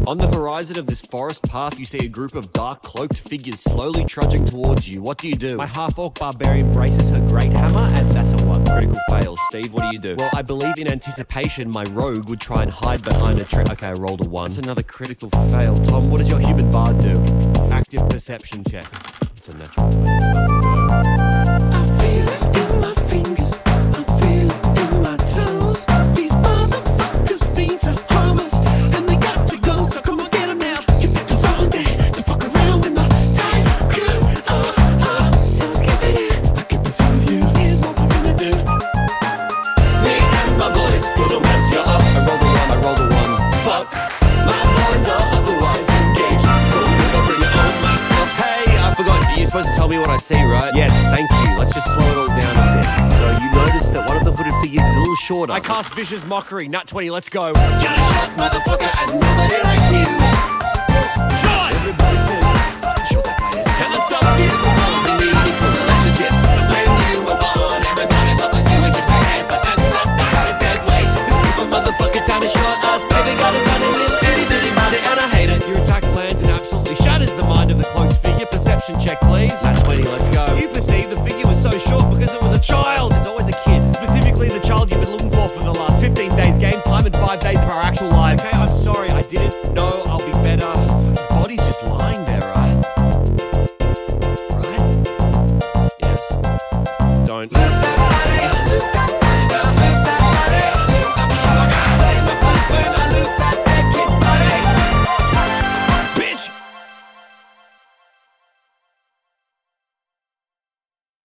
On the horizon of this forest path, you see a group of dark cloaked figures slowly trudging towards you. What do you do? My half-orc barbarian braces her great hammer, and that's a 1. Critical fail. Steve, what do you do? Well, I believe in anticipation my rogue would try and hide behind a tree. Okay, I rolled a 1. That's another critical fail. Tom, what does your human bard do? Active perception check. It's a natural 20. Let's fucking go. I feel it in my fingers, I feel it in my toes. These motherfuckers mean to harm us, and they got to go, so come on, get them now. You picked the wrong day to fuck around with my tight crew. So skip it in, I get the same of you. Here's what we're gonna do. Me and my boys gonna mess you up. I rolled a 1. Fuck, my boys are otherwise engaged, so I'm gonna bring it on myself. Hey, I forgot. You're supposed to tell me what I see, right? Yes, thank you. Let's just slow it all down a bit. So you notice that one of the hooded figures is a little shorter. I cast Vicious Mockery. Nat 20, let's go. You're a short motherfucker and nobody likes you. Shot! Everybody says, fucking short that guy is. And let's stop seeing for forming meaningful relationships. When you were born, everybody thought that you were just a head, but that's not the way. I said, wait, this super motherfucker tiny short ass baby got a tiny little itty bitty body and I hate it. Your attack lands and absolutely shatters the mind of the cloaked figure. Perception check, please. Nat 20, let's go. You perceive the figure was so short because it was a child. There's always a kid, specifically the child you've been looking for the last 15 days game time and 5 days of our actual lives. Okay, I'm sorry, I didn't know. I'll be better. His body's just lying there.